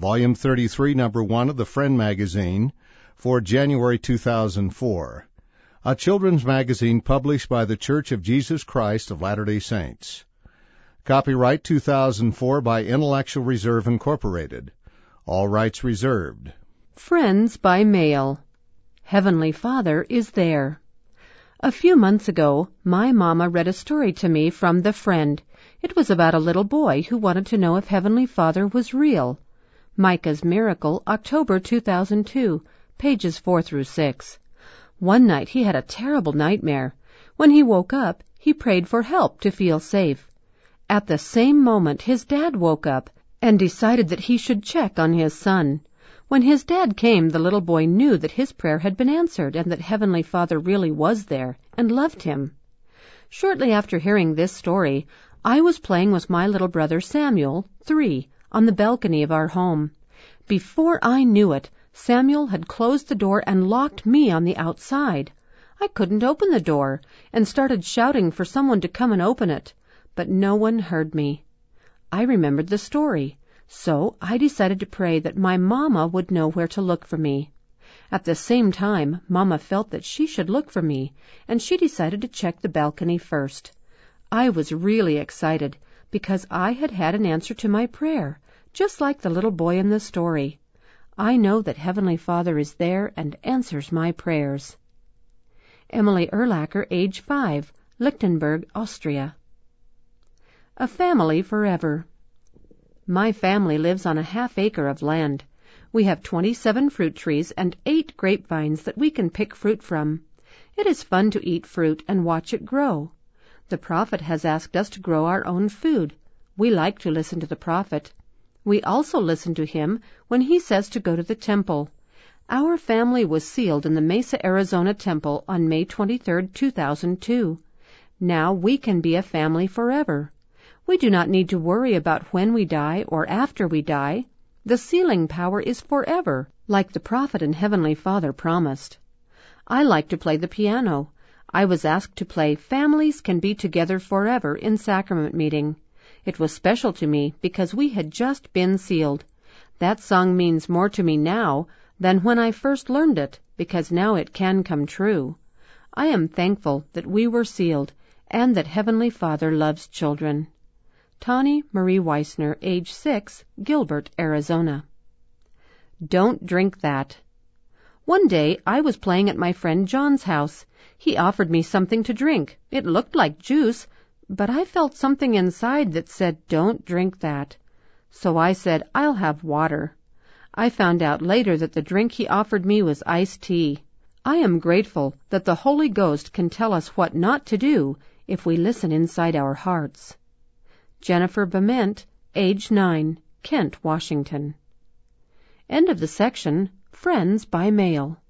Volume 33, Number 1 of the Friend magazine for January 2004, a children's magazine published by The Church of Jesus Christ of Latter-day Saints. Copyright 2004 by Intellectual Reserve Incorporated. All rights reserved. Friends by Mail. Heavenly Father is there. A few months ago, my mama read a story to me from The Friend. It was about a little boy who wanted to know if Heavenly Father was real. Micah's Miracle, October 2002, pages 4 through 6. One night he had a terrible nightmare. When he woke up, he prayed for help to feel safe. At the same moment, his dad woke up and decided that he should check on his son. When his dad came, the little boy knew that his prayer had been answered and that Heavenly Father really was there and loved him. Shortly after hearing this story, I was playing with my little brother Samuel, 3, on the balcony of our home. Before I knew it, Samuel had closed the door and locked me on the outside. I couldn't open the door and started shouting for someone to come and open it, but no one heard me. I remembered the story. So I decided to pray that my mama would know where to look for me. At the same time, Mama felt that she should look for me, and she decided to check the balcony first. I was really excited because I had had an answer to my prayer, just like the little boy in the story. I know that Heavenly Father is there and answers my prayers. Emily Erlacher, age 5, Lichtenberg, Austria. A family forever. My family lives on a half-acre of land. We have 27 fruit trees and 8 grapevines that we can pick fruit from. It is fun to eat fruit and watch it grow. The prophet has asked us to grow our own food. We like to listen to the prophet. We also listen to him when he says to go to the temple. Our family was sealed in the Mesa, Arizona temple on May 23, 2002. Now we can be a family forever. We do not need to worry about when we die or after we die. The sealing power is forever, like the prophet and Heavenly Father promised. I like to play the piano. I was asked to play Families Can Be Together Forever in sacrament meeting. It was special to me because we had just been sealed. That song means more to me now than when I first learned it, because now it can come true. I am thankful that we were sealed and that Heavenly Father loves children. Tawny Marie Weissner, age 6, Gilbert, Arizona. Don't drink that. One day I was playing at my friend John's house. He offered me something to drink. It looked like juice, but I felt something inside that said, "Don't drink that." So I said, "I'll have water." I found out later that the drink he offered me was iced tea. I am grateful that the Holy Ghost can tell us what not to do if we listen inside our hearts. Jennifer Bement, age 9, Kent, Washington. End of the section, Friends by Mail.